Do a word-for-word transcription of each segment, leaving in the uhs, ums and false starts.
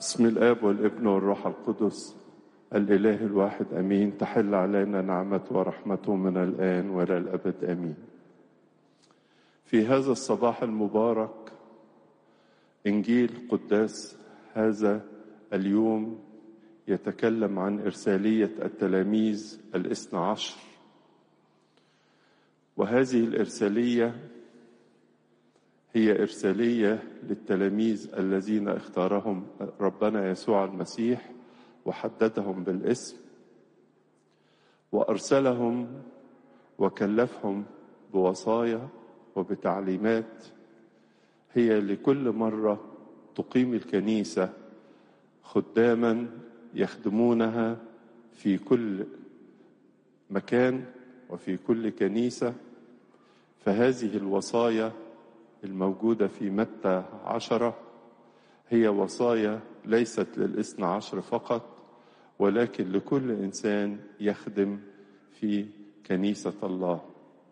بسم الآب والابن والروح القدس الإله الواحد أمين. تحل علينا نعمته ورحمته من الآن وإلى الأبد آمين. في هذا الصباح المبارك إنجيل قداس هذا اليوم يتكلم عن إرسالية التلاميذ الاثنى عشر، وهذه الإرسالية هي إرسالية للتلاميذ الذين اختارهم ربنا يسوع المسيح وحددهم بالاسم وأرسلهم وكلفهم بوصايا وبتعليمات هي لكل مرة تقيم الكنيسة خداما يخدمونها في كل مكان وفي كل كنيسة. فهذه الوصايا الموجودة في متى عشرة هي وصايا ليست للاثنى عشر فقط، ولكن لكل إنسان يخدم في كنيسة الله.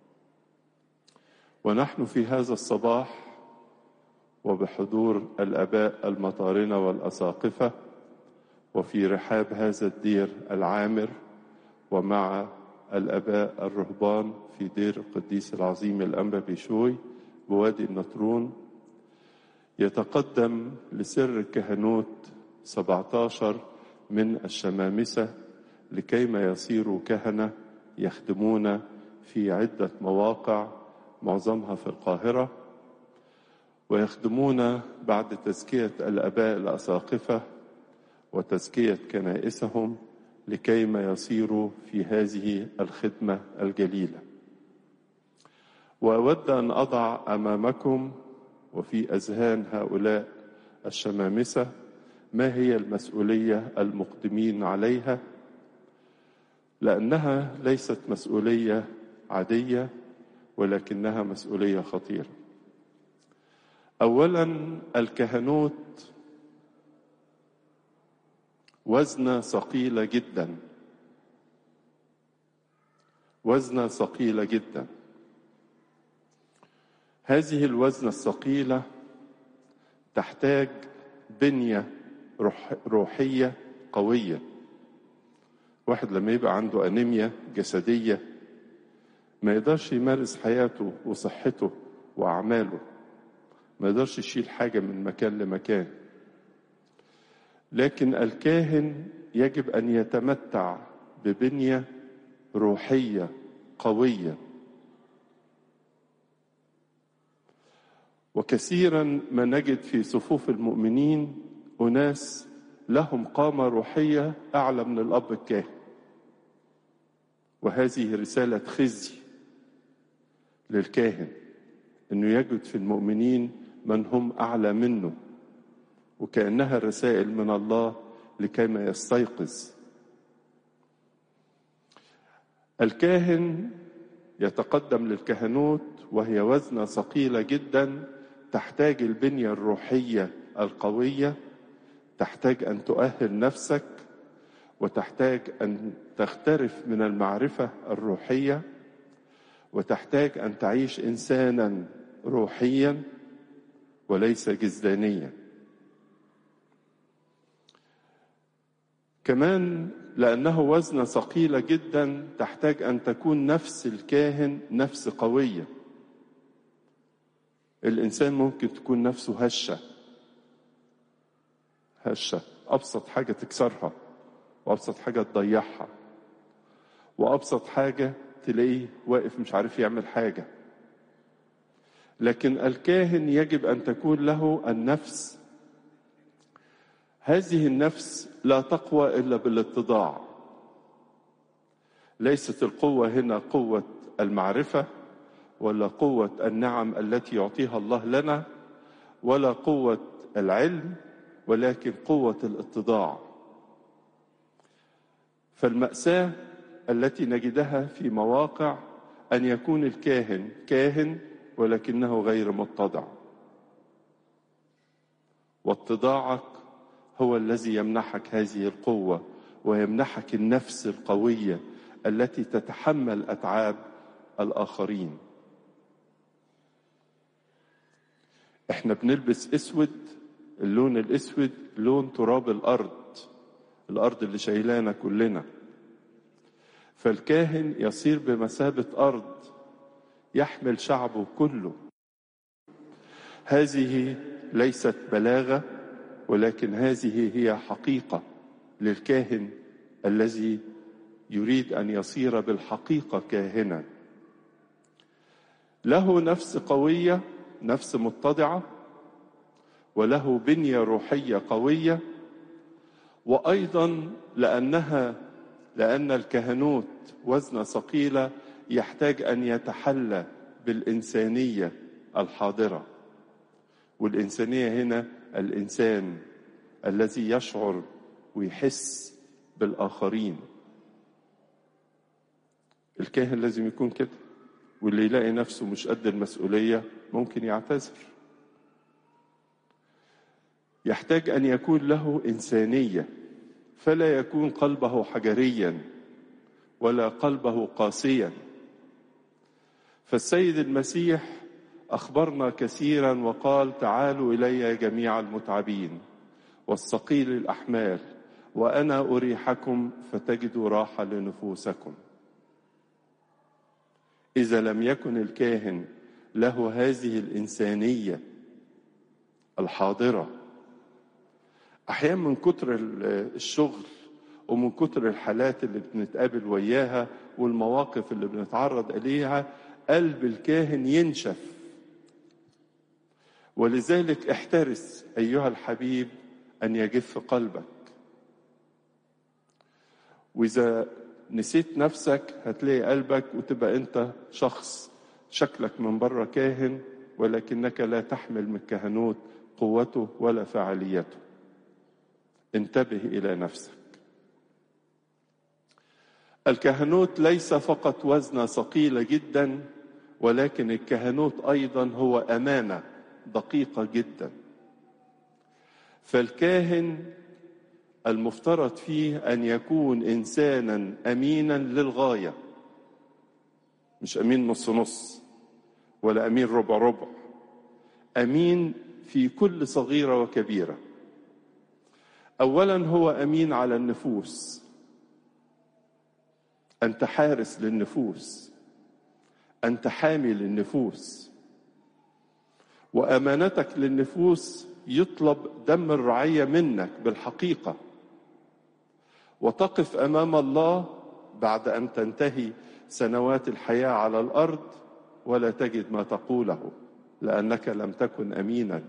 ونحن في هذا الصباح وبحضور الآباء المطارنة والأساقفة وفي رحاب هذا الدير العامر ومع الآباء الرهبان في دير القديس العظيم الأنبا بيشوي بوادي النطرون، يتقدم لسر الكهنوت سبعة عشر من الشمامسة لكيما يصيروا كهنة يخدمون في عدة مواقع معظمها في القاهرة، ويخدمون بعد تزكية الآباء الأساقفة وتزكية كنائسهم لكيما يصيروا في هذه الخدمة الجليلة. وأود أن أضع أمامكم وفي أذهان هؤلاء الشمامسة ما هي المسؤولية المقدمين عليها، لأنها ليست مسؤولية عادية ولكنها مسؤولية خطيرة. أولا، الكهنوت وزنة ثقيلة جدا، وزنة ثقيلة جدا. هذه الوزنة الثقيلة تحتاج بنية روح روحية قوية. واحد لما يبقى عنده أنيميا جسدية ما يقدرش يمارس حياته وصحته وأعماله، ما يقدرش يشيل حاجة من مكان لمكان. لكن الكاهن يجب أن يتمتع ببنية روحية قوية. وكثيرا ما نجد في صفوف المؤمنين أناس لهم قامة روحية أعلى من الأب الكاهن، وهذه رسالة خزي للكاهن أنه يجد في المؤمنين من هم أعلى منه، وكأنها رسائل من الله لكيما يستيقظ. الكاهن يتقدم للكهنوت وهي وزنة ثقيلة جدا، تحتاج البنية الروحية القوية، تحتاج أن تؤهل نفسك، وتحتاج أن تغترف من المعرفة الروحية، وتحتاج أن تعيش إنسانا روحيا وليس جسدانيا. كمان لأنه وزنة ثقيلة جدا تحتاج أن تكون نفس الكاهن نفس قوية. الإنسان ممكن تكون نفسه هشة هشة أبسط حاجة تكسرها، وأبسط حاجة تضيعها، وأبسط حاجة تلاقيه واقف مش عارف يعمل حاجة. لكن الكاهن يجب أن تكون له النفس. هذه النفس لا تقوى إلا بالاتضاع. ليست القوة هنا قوة المعرفة ولا قوة النعم التي يعطيها الله لنا ولا قوة العلم، ولكن قوة الاتضاع. فالمأساة التي نجدها في مواقع أن يكون الكاهن كاهن ولكنه غير متضع، واتضاعك هو الذي يمنحك هذه القوة ويمنحك النفس القوية التي تتحمل أتعاب الآخرين. احنا بنلبس اسود اللون الأسود لون تراب الأرض، الأرض اللي شايلانا كلنا. فالكاهن يصير بمثابة أرض يحمل شعبه كله. هذه ليست بلاغة، ولكن هذه هي حقيقة للكاهن الذي يريد أن يصير بالحقيقة كاهنا. له نفس قوية، نفس متضعة، وله بنية روحية قوية. وأيضا لأنها لأن الكهنوت وزن ثقيلة يحتاج أن يتحلى بالإنسانية الحاضرة. والإنسانية هنا الإنسان الذي يشعر ويحس بالآخرين. الكاهن لازم يكون كده، واللي يلاقي نفسه مش قد المسؤولية ممكن يعتذر. يحتاج أن يكون له إنسانية، فلا يكون قلبه حجريا ولا قلبه قاسيا. فالسيد المسيح أخبرنا كثيرا وقال: تعالوا إلي جميع المتعبين والثقيل الأحمال وأنا أريحكم فتجدوا راحة لنفوسكم. إذا لم يكن الكاهن له هذه الإنسانية الحاضرة، أحيانا من كتر الشغل ومن كتر الحالات اللي بنتقابل وياها والمواقف اللي بنتعرض إليها قلب الكاهن ينشف. ولذلك احترس أيها الحبيب أن يجف قلبك. وإذا نسيت نفسك هتلاقي قلبك وتبقى أنت شخص شكلك من بره كاهن، ولكنك لا تحمل من الكهنوت قوته ولا فعاليته. انتبه إلى نفسك. الكهنوت ليس فقط وزنة ثقيلة جدا، ولكن الكهنوت أيضا هو أمانة دقيقة جدا. فالكاهن المفترض فيه أن يكون إنسانا أمينا للغاية، مش أمين نص نص ولا أمين ربع ربع، أمين في كل صغيرة وكبيرة. أولا هو أمين على النفوس، أنت حارس للنفوس، أنت حامي للنفوس. وأمانتك للنفوس يطلب دم الرعية منك بالحقيقة، وتقف أمام الله بعد أن تنتهي سنوات الحياة على الأرض ولا تجد ما تقوله، لأنك لم تكن أمينا.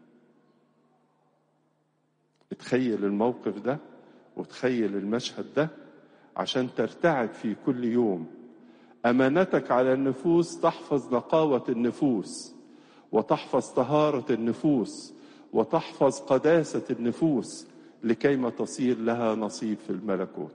اتخيل الموقف ده وتخيل المشهد ده عشان ترتعد في كل يوم. أمانتك على النفوس تحفظ نقاوة النفوس، وتحفظ طهارة النفوس، وتحفظ قداسة النفوس، لكيما تصير لها نصيب في الملكوت.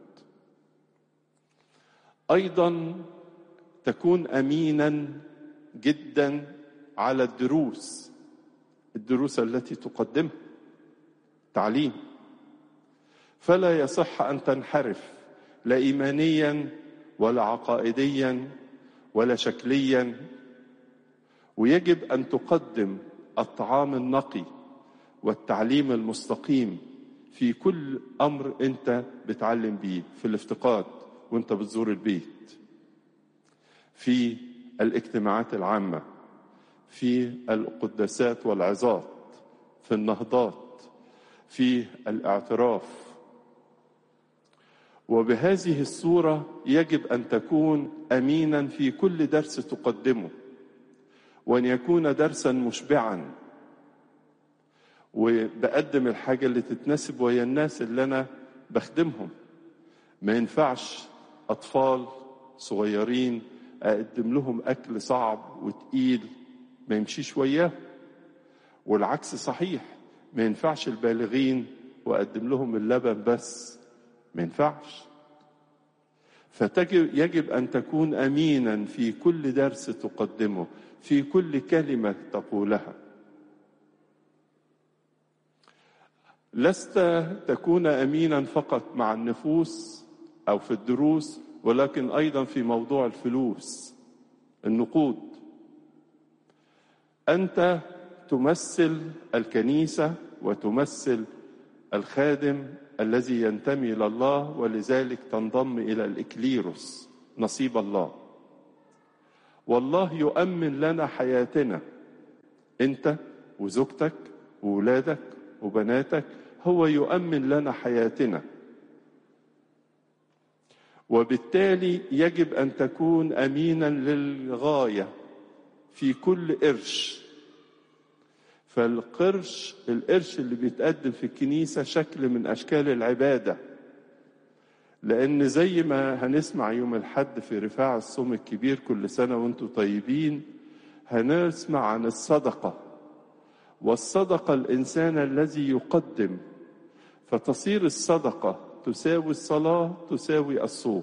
أيضا تكون أمينا جدا على الدروس الدروس التي تقدمها، تعليم. فلا يصح أن تنحرف لا إيمانيا ولا عقائديا ولا شكليا. ويجب أن تقدم الطعام النقي والتعليم المستقيم في كل أمر أنت بتعلم بيه، في الافتقاد وأنت بتزور البيت، في الاجتماعات العامة، في القداسات والعظات، في النهضات، في الاعتراف. وبهذه الصورة يجب أن تكون أمينا في كل درس تقدمه، وأن يكون درسا مشبعا، وبقدم الحاجة اللي تتناسب ويا الناس اللي أنا بخدمهم. ما ينفعش أطفال صغيرين أقدم لهم أكل صعب وتقيل ما يمشيش وياه، والعكس صحيح. ما ينفعش البالغين وأقدم لهم اللبن بس، ما ينفعش. فيجب أن تكون أمينا في كل درس تقدمه، في كل كلمة تقولها. لست تكون أمينا فقط مع النفوس أو في الدروس، ولكن أيضا في موضوع الفلوس، النقود. أنت تمثل الكنيسة وتمثل الخادم الذي ينتمي إلى الله، ولذلك تنضم إلى الإكليروس نصيب الله. والله يؤمن لنا حياتنا، أنت وزوجتك وولادك وبناتك، هو يؤمن لنا حياتنا، وبالتالي يجب أن تكون أمينا للغاية في كل قرش. فالقرش القرش اللي بيتقدم في الكنيسة شكل من أشكال العبادة، لأن زي ما هنسمع يوم الحد في رفاع الصوم الكبير كل سنة وانتم طيبين، هنسمع عن الصدقة، والصدقة الإنسان الذي يقدم، فتصير الصدقة تساوي الصلاة تساوي الصوم.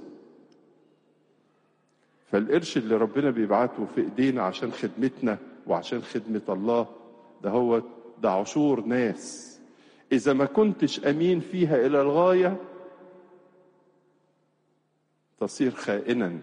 فالقرش اللي ربنا بيبعته في ايدينا عشان خدمتنا وعشان خدمة الله، ده هو ده عشور ناس إذا ما كنتش أمين فيها إلى الغاية تصير خائنا،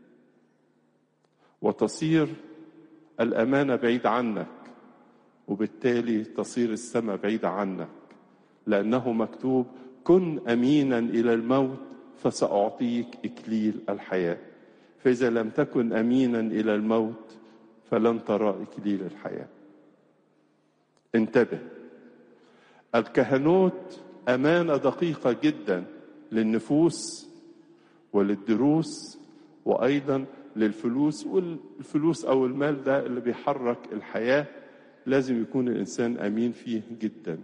وتصير الأمانة بعيد عنك، وبالتالي تصير السماء بعيدة عنك، لأنه مكتوب: كن أمينا إلى الموت فسأعطيك إكليل الحياة. فإذا لم تكن أمينا إلى الموت فلن ترى إكليل الحياة. انتبه، الكهنوت أمانة دقيقة جدا للنفوس وللدروس وأيضا للفلوس، والفلوس أو المال ده اللي بيحرك الحياة لازم يكون الإنسان أمين فيه جدا.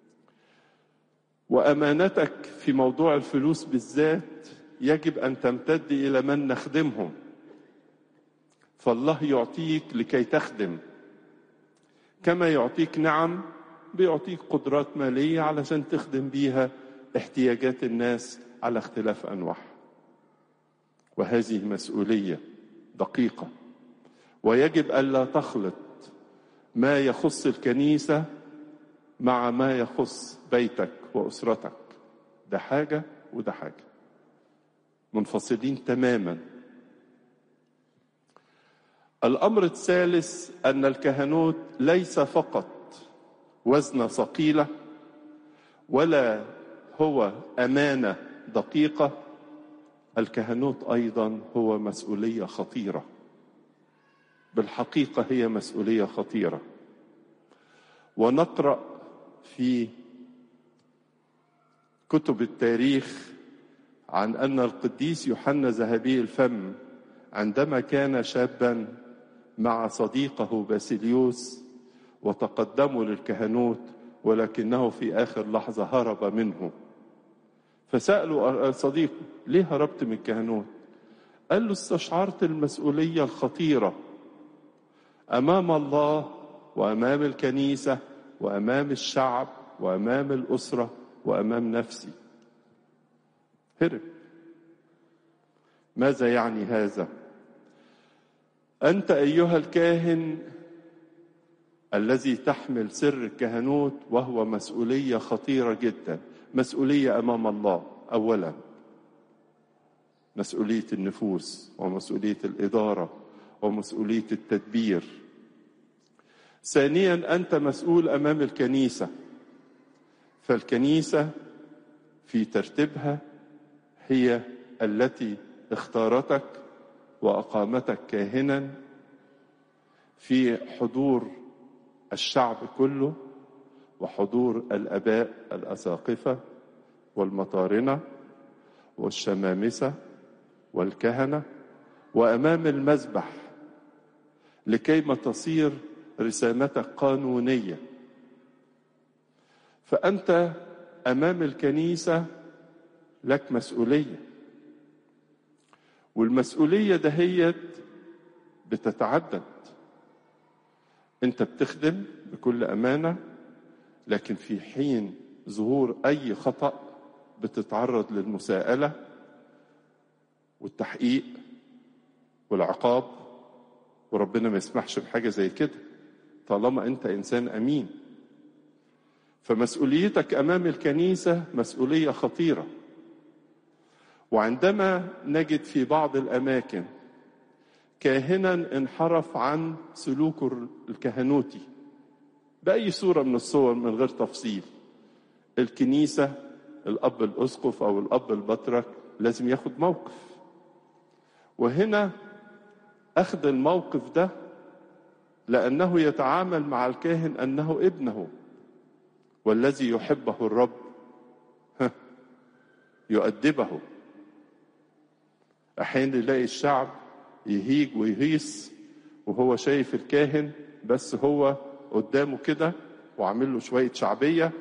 وأمانتك في موضوع الفلوس بالذات يجب أن تمتد إلى من نخدمهم، فالله يعطيك لكي تخدم، كما يعطيك نعم بيعطيك قدرات مالية علشان تخدم بيها احتياجات الناس على اختلاف أنواعها. وهذه مسؤولية دقيقة، ويجب ألا تخلط ما يخص الكنيسة مع ما يخص بيتك وأسرتك. ده حاجة وده حاجة، منفصلين تماما. الأمر الثالث أن الكهنوت ليس فقط وزنة ثقيلة ولا هو أمانة دقيقة، الكهنوت أيضا هو مسؤولية خطيرة. بالحقيقة هي مسؤولية خطيرة. ونقرأ في كتب التاريخ عن أن القديس يوحنا ذهبي الفم عندما كان شابا مع صديقه باسيليوس وتقدموا للكهنوت، ولكنه في آخر لحظة هرب منه، فسألوا صديقه: ليه هربت من الكهنوت؟ قال له: استشعرت المسؤولية الخطيرة أمام الله وأمام الكنيسة وأمام الشعب وأمام الأسرة وأمام نفسي. هرب. ماذا يعني هذا؟ أنت أيها الكاهن الذي تحمل سر الكهنوت، وهو مسؤولية خطيرة جدا. مسؤولية أمام الله أولا، مسؤولية النفوس ومسؤولية الإدارة ومسؤولية التدبير. ثانيا أنت مسؤول أمام الكنيسة، فالكنيسة في ترتيبها هي التي اختارتك وأقامتك كاهنا في حضور الشعب كله وحضور الآباء الأساقفة والمطارنة والشمامسة والكهنة وأمام المذبح، لكي ما تصير رسالتك قانونية. فأنت أمام الكنيسة لك مسؤولية، والمسؤولية دهيت بتتعدد. أنت بتخدم بكل أمانة، لكن في حين ظهور أي خطأ بتتعرض للمساءلة والتحقيق والعقاب، وربنا ما يسمحش بحاجة زي كده طالما أنت إنسان أمين. فمسؤوليتك أمام الكنيسة مسؤولية خطيرة. وعندما نجد في بعض الأماكن كاهنا انحرف عن سلوكه الكهنوتي بأي صورة من الصور من غير تفصيل. الكنيسة الأب الأسقف أو الأب البطرك لازم ياخد موقف، وهنا أخذ الموقف ده لأنه يتعامل مع الكاهن أنه ابنه، والذي يحبه الرب يؤدبه. أحيانا يلاقي الشعب يهيج ويهيص وهو شايف الكاهن بس هو قدامه كده وعامل له شوية شعبية،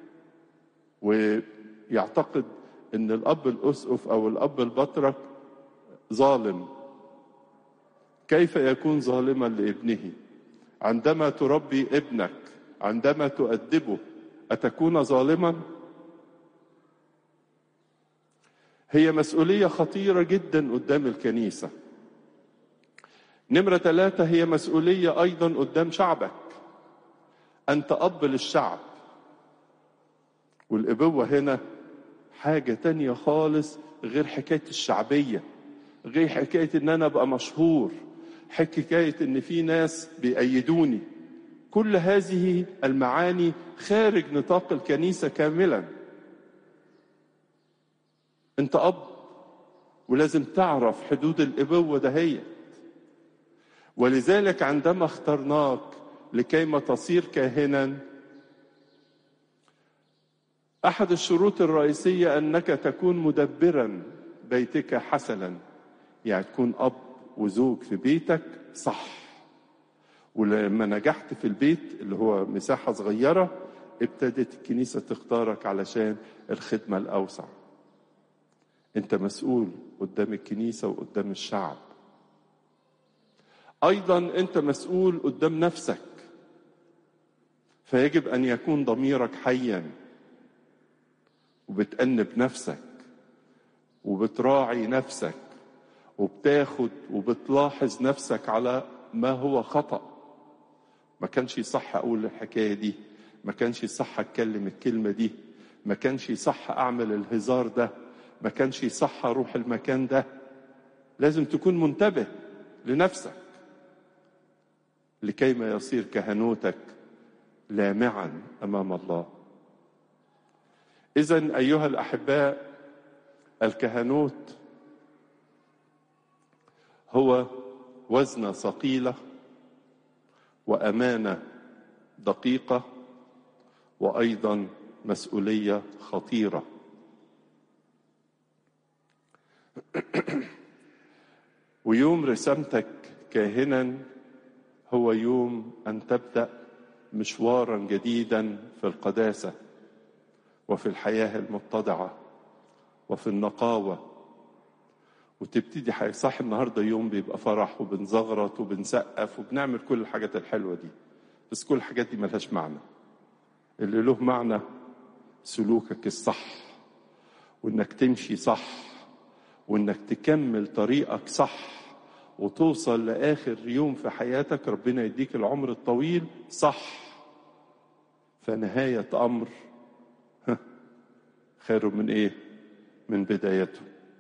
ويعتقد ان الاب الاسقف او الاب البطرك ظالم. كيف يكون ظالما لابنه؟ عندما تربي ابنك، عندما تؤدبه، أتكون ظالما؟ هي مسؤولية خطيرة جدا قدام الكنيسة. نمرة ثلاثة، هي مسؤولية أيضا قدام شعبك. أنت أب للشعب، والأبوة هنا حاجة تانية خالص غير حكاية الشعبية، غير حكاية إن أنا أبقى مشهور، حكاية إن في ناس بيأيدوني. كل هذه المعاني خارج نطاق الكنيسة كاملا. أنت أب ولازم تعرف حدود الأبوة دهية. ولذلك عندما اخترناك لكيما تصير كاهنا، أحد الشروط الرئيسية أنك تكون مدبرا بيتك حسنا، يعني تكون أب وزوج في بيتك صح. ولما نجحت في البيت اللي هو مساحة صغيرة، ابتدت الكنيسة تختارك علشان الخدمة الأوسع. أنت مسؤول قدام الكنيسة وقدام الشعب. أيضا أنت مسؤول قدام نفسك، فيجب أن يكون ضميرك حيا وبتأنب نفسك وبتراعي نفسك وبتاخد وبتلاحظ نفسك على ما هو خطأ. ما كانش يصح أقول الحكاية دي، ما كانش يصح أتكلم الكلمة دي، ما كانش يصح أعمل الهزار ده، ما كانش يصح أروح المكان ده. لازم تكون منتبه لنفسك لكيما يصير كهنوتك لامعا أمام الله. إذن أيها الأحباء، الكهنوت هو وزنة ثقيلة وأمانة دقيقة وأيضا مسؤولية خطيرة. ويوم رسامتك كاهنا هو يوم أن تبدأ مشوارا جديدا في القداسة وفي الحياة المتضعة وفي النقاوة، وتبتدي حياة صح. النهاردة يوم بيبقى فرح وبنزغرط وبنسقف وبنعمل كل الحاجات الحلوة دي، بس كل الحاجات دي ملهاش معنى. اللي له معنى سلوكك الصح، وانك تمشي صح، وانك تكمل طريقك صح وتوصل لآخر يوم في حياتك. ربنا يديك العمر الطويل صح، فنهاية أمر خير من إيه؟ من بدايته.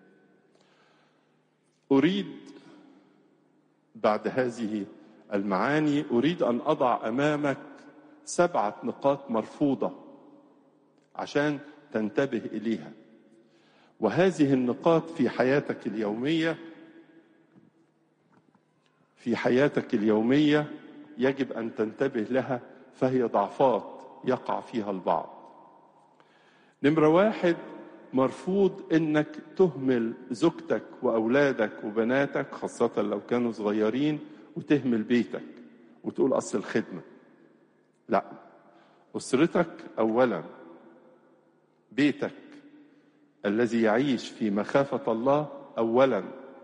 أريد بعد هذه المعاني أريد أن أضع أمامك سبعة نقاط مرفوضة عشان تنتبه إليها. وهذه النقاط في حياتك اليومية في حياتك اليومية يجب أن تنتبه لها، فهي ضعفات يقع فيها البعض. نمرة واحد، مرفوض إنك تهمل زوجتك وأولادك وبناتك خاصة لو كانوا صغيرين، وتهمل بيتك وتقول أصل الخدمة. لا، أسرتك أولا، بيتك الذي يعيش في مخافة الله أولا.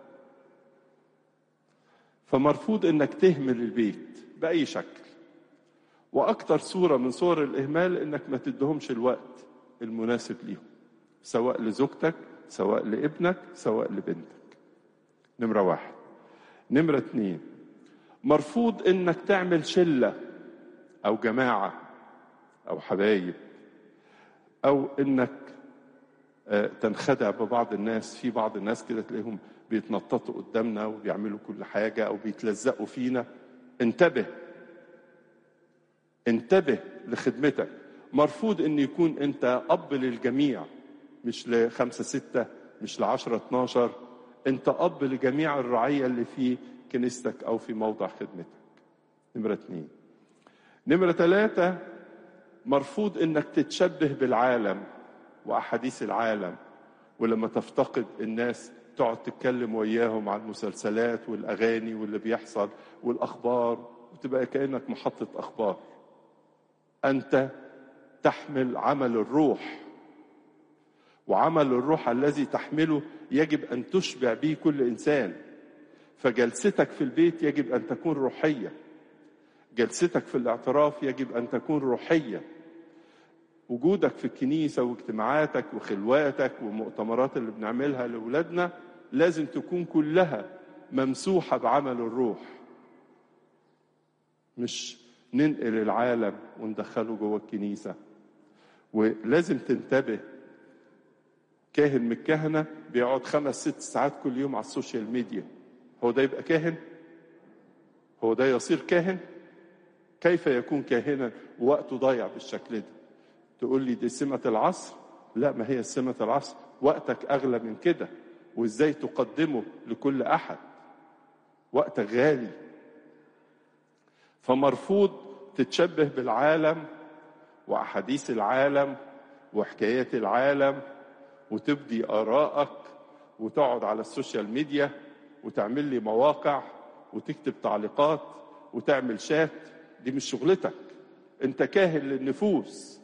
فمرفوض إنك تهمل البيت بأي شكل. وأكتر صورة من صور الإهمال إنك ما تدهمش الوقت المناسب ليهم، سواء لزوجتك سواء لابنك سواء لبنتك. نمرة واحد. نمرة اتنين، مرفوض إنك تعمل شلة أو جماعة أو حبايب، أو إنك تنخدع ببعض الناس. في بعض الناس كده تلاقيهم بيتنططوا قدامنا وبيعملوا كل حاجة أو بيتلزقوا فينا. انتبه، انتبه لخدمتك. مرفوض ان يكون انت اب للجميع، مش لخمسة ستة، مش لعشرة اتناشر. انت اب لجميع الرعية اللي في كنيستك او في موضع خدمتك. نمرة اتنين. نمرة ثلاثة، مرفوض انك تتشبه بالعالم واحاديث العالم، ولما تفتقد الناس تقعد تتكلم وياهم عن المسلسلات والاغاني واللي بيحصل والاخبار، وتبقى كأنك محطة اخبار. انت تحمل عمل الروح، وعمل الروح الذي تحمله يجب ان تشبع به كل انسان. فجلستك في البيت يجب ان تكون روحية، جلستك في الاعتراف يجب ان تكون روحية، وجودك في الكنيسة واجتماعاتك وخلواتك ومؤتمرات اللي بنعملها لأولادنا لازم تكون كلها ممسوحة بعمل الروح، مش ننقل العالم وندخله جوه الكنيسة. ولازم تنتبه، كاهن من الكهنة بيقعد خمس ست ساعات كل يوم على السوشيال ميديا، هو ده يبقى كاهن؟ هو ده يصير كاهن؟ كيف يكون كاهنا ووقته ضايع بالشكل ده؟ تقول لي دي سمة العصر؟ لا، ما هي سمة العصر وقتك أغلى من كده، وإزاي تقدمه لكل أحد. وقتك غالي. فمرفوض تتشبه بالعالم وأحاديث العالم وحكايات العالم وتبدي آرائك وتقعد على السوشيال ميديا وتعمل لي مواقع وتكتب تعليقات وتعمل شات. دي مش شغلتك، انت كاهن للنفوس.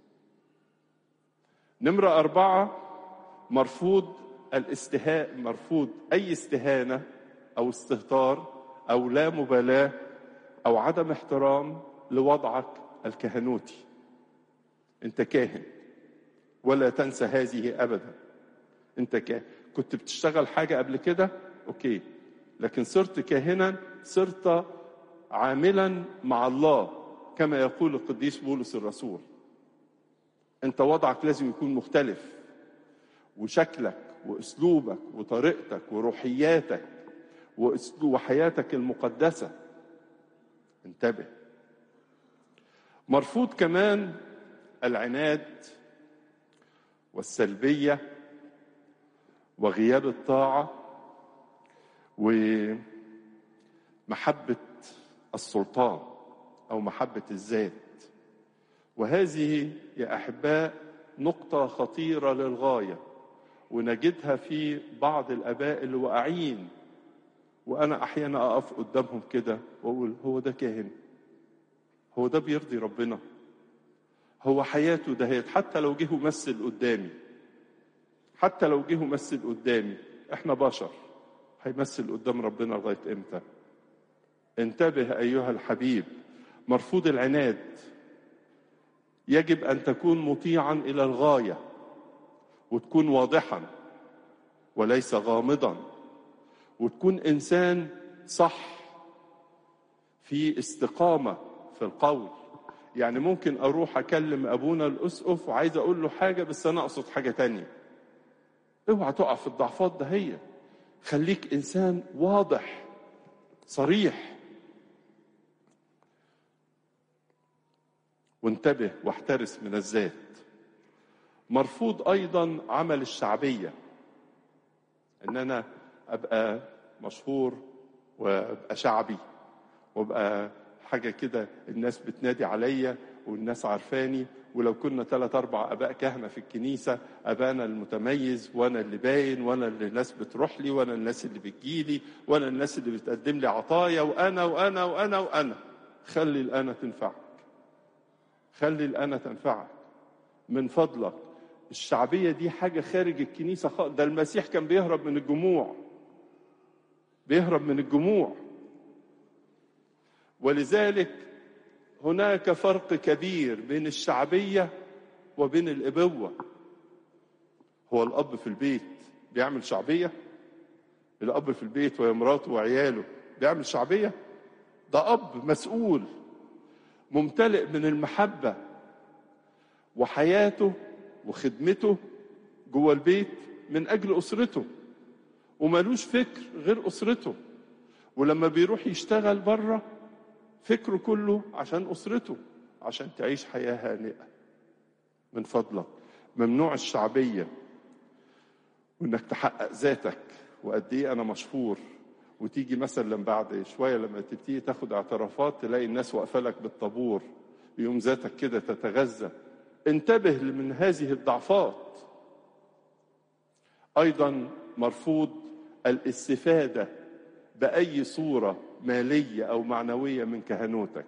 نمرة أربعة، مرفوض الاستهاء، مرفوض أي استهانة أو استهتار أو لا مبالاة أو عدم احترام لوضعك الكهنوتي. أنت كاهن، ولا تنسى هذه أبدا. أنت كاهن. كنت بتشتغل حاجة قبل كده؟ أوكي، لكن صرت كاهنا، صرت عاملا مع الله كما يقول القديس بولس الرسول. أنت وضعك لازم يكون مختلف، وشكلك وأسلوبك وطريقتك وروحياتك وحياتك المقدسة. انتبه. مرفوض كمان العناد والسلبية وغياب الطاعة ومحبة السلطان أو محبة الذات. وهذه يا أحباء نقطة خطيرة للغاية، ونجدها في بعض الآباء اللي واقعين، وأنا أحيانا أقف قدامهم كده وأقول هو ده كاهن؟ هو ده بيرضي ربنا؟ هو حياته دهيت؟ حتى لو جه ممثل قدامي، حتى لو جه ممثل قدامي، احنا بشر، هيمثل قدام ربنا لغاية امتى؟ انتبه أيها الحبيب. مرفوض العناد. يجب أن تكون مطيعا إلى الغاية، وتكون واضحا وليس غامضا، وتكون إنسان صح في استقامة في القول. يعني ممكن أروح أكلم أبونا الأسقف وعايز أقول له حاجة بس أنا أقصد حاجة تانية. اوعى تقع في الضعفات دهية. خليك إنسان واضح صريح. وانتبه واحترس من الذات. مرفوض أيضا عمل الشعبية، إن أنا أبقى مشهور وأبقى شعبي وأبقى حاجة كده الناس بتنادي عليا والناس عارفاني. ولو كنا ثلاث أربع أباء كهنة في الكنيسة، أبانا المتميز وأنا اللي باين وأنا اللي الناس بتروح لي وأنا الناس اللي بتجيلي وأنا الناس اللي بتقدم لي عطايا وأنا وأنا وأنا وأنا. خلي الأنا تنفعك، خلي الأنا تنفعك من فضلك. الشعبية دي حاجة خارج الكنيسة خالص. ده المسيح كان بيهرب من الجموع، بيهرب من الجموع. ولذلك هناك فرق كبير بين الشعبية وبين الأبوة. هو الأب في البيت بيعمل شعبية؟ الأب في البيت ومراته وعياله بيعمل شعبية؟ ده أب مسؤول ممتلئ من المحبة، وحياته وخدمته جوه البيت من أجل أسرته، ومالوش فكر غير أسرته. ولما بيروح يشتغل بره فكره كله عشان أسرته. عشان تعيش حياة هانئة. من فضلك ممنوع الشعبية، وإنك تحقق ذاتك وقد إيه أنا مشهور، وتيجي مثلا بعد شوية لما تبتدي تاخد اعترافات تلاقي الناس واقفة لك بالطابور، يوم ذاتك كده تتغذى. انتبه من هذه الضعفات. أيضا مرفوض الاستفادة بأي صورة مالية أو معنوية من كهنوتك،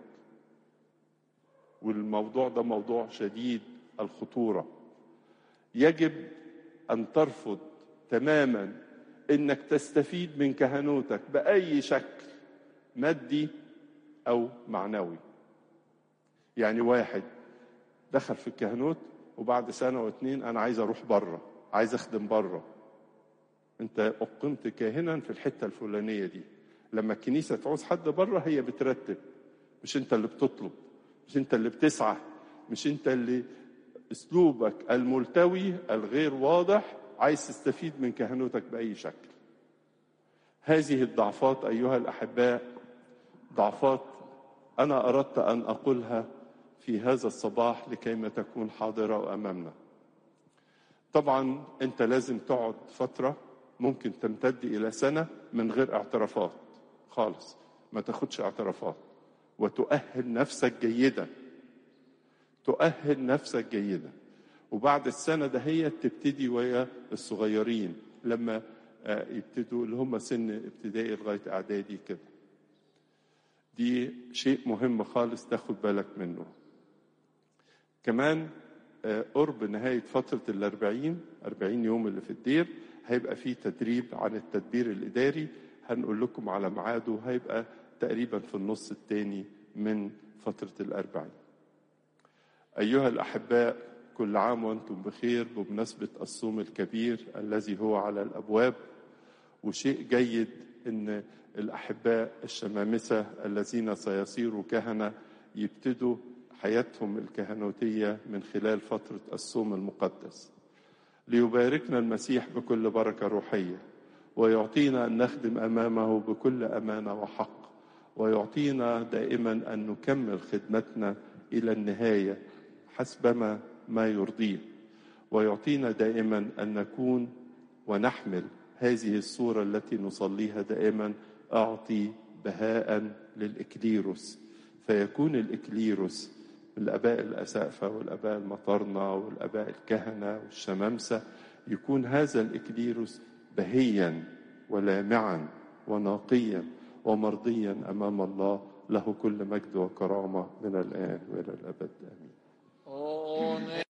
والموضوع ده موضوع شديد الخطورة. يجب أن ترفض تماما إنك تستفيد من كهنوتك بأي شكل مادي أو معنوي. يعني واحد دخل في الكهنوت وبعد سنة واتنين أنا عايز أروح بره، عايز أخدم بره. أنت أقمت كاهنا في الحتة الفلانية دي، لما الكنيسة تعوز حد بره هي بترتب، مش أنت اللي بتطلب، مش أنت اللي بتسعى، مش أنت اللي أسلوبك الملتوي الغير واضح عايز تستفيد من كهنوتك بأي شكل. هذه الضعفات أيها الأحباء ضعفات أنا أردت أن أقولها في هذا الصباح لكيما تكون حاضرة أمامنا. طبعا أنت لازم تقعد فترة ممكن تمتد إلى سنة من غير اعترافات خالص، ما تاخدش اعترافات، وتؤهل نفسك جيدا، تؤهل نفسك جيدا. وبعد السنة ده هي تبتدي ويا الصغيرين لما يبتدوا اللي هم سن ابتدائي لغاية إعدادي كده. دي شيء مهم خالص تاخد بالك منه. كمان قرب نهاية فترة الأربعين أربعين يوم اللي في الدير هيبقى فيه تدريب عن التدبير الإداري، هنقول لكم على ميعاده، هيبقى تقريبا في النص الثاني من فترة الأربعين. أيها الأحباء كل عام وأنتم بخير بمناسبة الصوم الكبير الذي هو على الأبواب. وشيء جيد أن الأحباء الشمامسة الذين سيصيروا كهنة يبتدوا حياتهم الكهنوتية من خلال فترة الصوم المقدس. ليباركنا المسيح بكل بركة روحية، ويعطينا أن نخدم أمامه بكل أمانة وحق، ويعطينا دائما أن نكمل خدمتنا إلى النهاية حسبما ما يرضيه، ويعطينا دائما أن نكون ونحمل هذه الصورة التي نصليها دائما: أعطي بهاء للإكليروس. فيكون الإكليروس الآباء الأسقفة والآباء المطرنة والآباء الكهنة والشمامسة، يكون هذا الإكليروس بهيا ولامعا ونقيا ومرضيا أمام الله، له كل مجد وكرامة من الآن وإلى الأبد آمين.